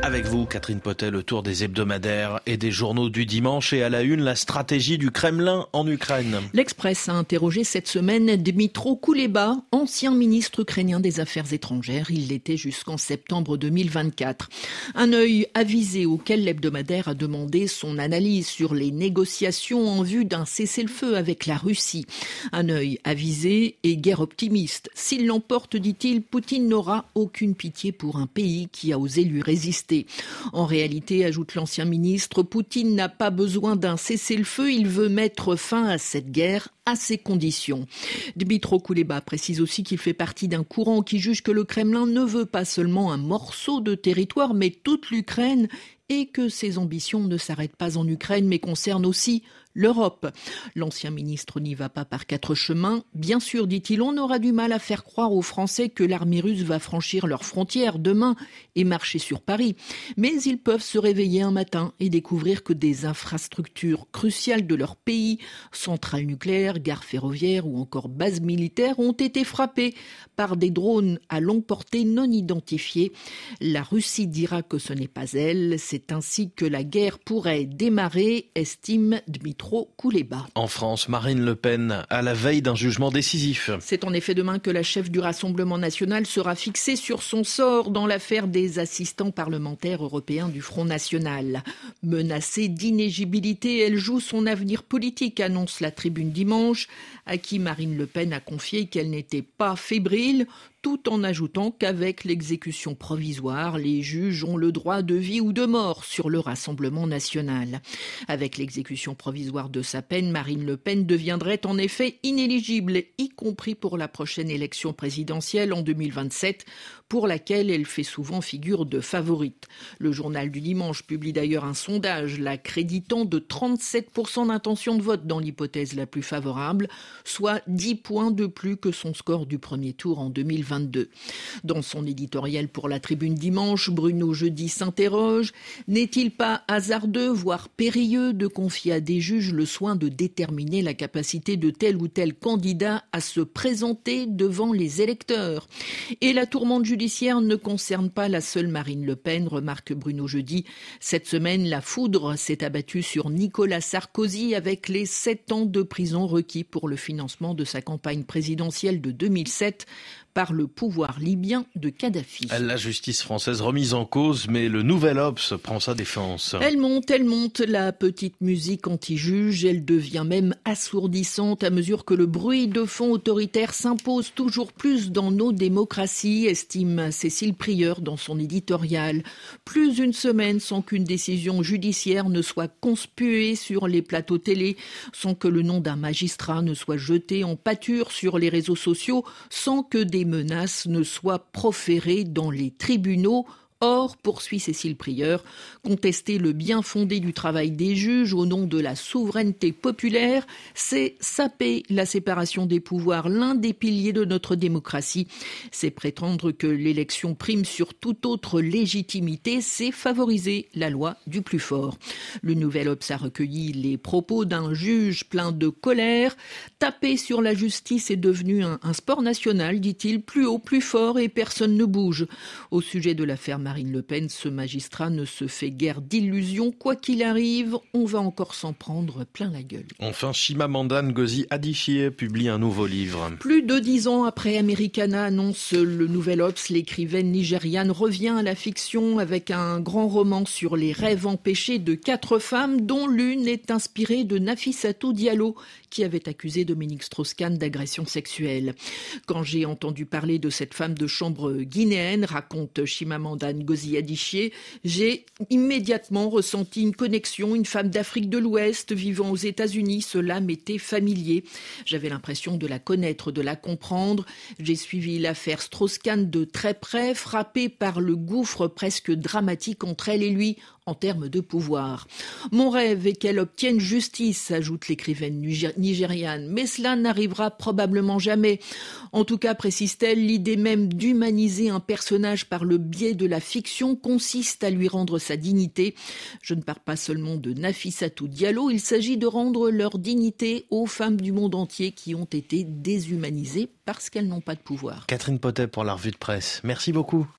Avec vous, Catherine Potet, le tour des hebdomadaires et des journaux du dimanche et à la une, la stratégie du Kremlin en Ukraine. L'Express a interrogé cette semaine Dmytro Kuleba, ancien ministre ukrainien des Affaires étrangères. Il l'était jusqu'en septembre 2024. Un œil avisé auquel l'hebdomadaire a demandé son analyse sur les négociations en vue d'un cessez-le-feu avec la Russie. Un œil avisé et guère optimiste. S'il l'emporte, dit-il, Poutine n'aura aucune pitié pour un pays qui a osé lui résister. En réalité, ajoute l'ancien ministre, Poutine n'a pas besoin d'un cessez-le-feu, il veut mettre fin à cette guerre à ses conditions. Dmytro Kuleba précise aussi qu'il fait partie d'un courant qui juge que le Kremlin ne veut pas seulement un morceau de territoire, mais toute l'Ukraine, et que ses ambitions ne s'arrêtent pas en Ukraine, mais concernent aussi l'Europe. L'ancien ministre n'y va pas par quatre chemins. Bien sûr, dit-il, on aura du mal à faire croire aux Français que l'armée russe va franchir leurs frontières demain et marcher sur Paris. Mais ils peuvent se réveiller un matin et découvrir que des infrastructures cruciales de leur pays, centrales nucléaires, gares ferroviaires ou encore bases militaires, ont été frappées par des drones à longue portée non identifiés. La Russie dira que ce n'est pas elle. C'est ainsi que la guerre pourrait démarrer, estime Dmytro Kuleba. En France, Marine Le Pen à la veille d'un jugement décisif. C'est en effet demain que la chef du Rassemblement national sera fixée sur son sort dans l'affaire des assistants parlementaires européens du Front national. Menacée d'inéligibilité, elle joue son avenir politique, annonce la Tribune dimanche, à qui Marine Le Pen a confié qu'elle n'était pas fébrile, tout en ajoutant qu'avec l'exécution provisoire, les juges ont le droit de vie ou de mort sur le Rassemblement national. Avec l'exécution provisoire de sa peine, Marine Le Pen deviendrait en effet inéligible, y compris pour la prochaine élection présidentielle en 2027, pour laquelle elle fait souvent figure de favorite. Le journal du dimanche publie d'ailleurs un sondage l'accréditant de 37% d'intention de vote dans l'hypothèse la plus favorable, soit 10 points de plus que son score du premier tour en 2022. Dans son éditorial pour la Tribune dimanche, Bruno Jeudi s'interroge. N'est-il pas hasardeux, voire périlleux, de confier à des juges le soin de déterminer la capacité de tel ou tel candidat à se présenter devant les électeurs ? Et la tourmente judiciaire ne concerne pas la seule Marine Le Pen, remarque Bruno Jeudi. Cette semaine, la foudre s'est abattue sur Nicolas Sarkozy avec les 7 ans de prison requis pour le financement de sa campagne présidentielle de 2007 par le pouvoir libyen de Kadhafi. La justice française remise en cause, mais le Nouvel Obs prend sa défense. Elle monte, la petite musique anti-juge. Elle devient même assourdissante à mesure que le bruit de fond autoritaire s'impose toujours plus dans nos démocraties, estime Cécile Prieur dans son éditorial. Plus une semaine sans qu'une décision judiciaire ne soit conspuée sur les plateaux télé, sans que le nom d'un magistrat ne soit jeté en pâture sur les réseaux sociaux, sans que des menaces ne soient proférées dans les tribunaux. Or, poursuit Cécile Prieur, contester le bien fondé du travail des juges au nom de la souveraineté populaire, c'est saper la séparation des pouvoirs, l'un des piliers de notre démocratie. C'est prétendre que l'élection prime sur toute autre légitimité, c'est favoriser la loi du plus fort. Le Nouvel Obs a recueilli les propos d'un juge plein de colère. Taper sur la justice est devenu un sport national, dit-il, plus haut, plus fort et personne ne bouge. Au sujet de l'affaire Marine Le Pen, ce magistrat ne se fait guère d'illusions. Quoi qu'il arrive, on va encore s'en prendre plein la gueule. Enfin, Chimamanda Ngozi Adichie publie un nouveau livre. Plus de 10 ans après Americana, annonce le Nouvel Obs, l'écrivaine nigériane revient à la fiction avec un grand roman sur les rêves empêchés de 4 femmes, dont l'une est inspirée de Nafissatou Diallo, qui avait accusé Dominique Strauss-Kahn d'agression sexuelle. Quand j'ai entendu parler de cette femme de chambre guinéenne, raconte Chimamanda Ngozi Adichie, j'ai immédiatement ressenti une connexion, une femme d'Afrique de l'Ouest vivant aux États-Unis, cela m'était familier. J'avais l'impression de la connaître, de la comprendre. J'ai suivi l'affaire Strauss-Kahn de très près, frappé par le gouffre presque dramatique entre elle et lui en termes de pouvoir. Mon rêve est qu'elle obtienne justice, ajoute l'écrivaine nigériane, mais cela n'arrivera probablement jamais. En tout cas, précise-t-elle, l'idée même d'humaniser un personnage par le biais de la fiction consiste à lui rendre sa dignité. Je ne parle pas seulement de Nafissatou Diallo, il s'agit de rendre leur dignité aux femmes du monde entier qui ont été déshumanisées parce qu'elles n'ont pas de pouvoir. Catherine Potet pour la revue de presse. Merci beaucoup.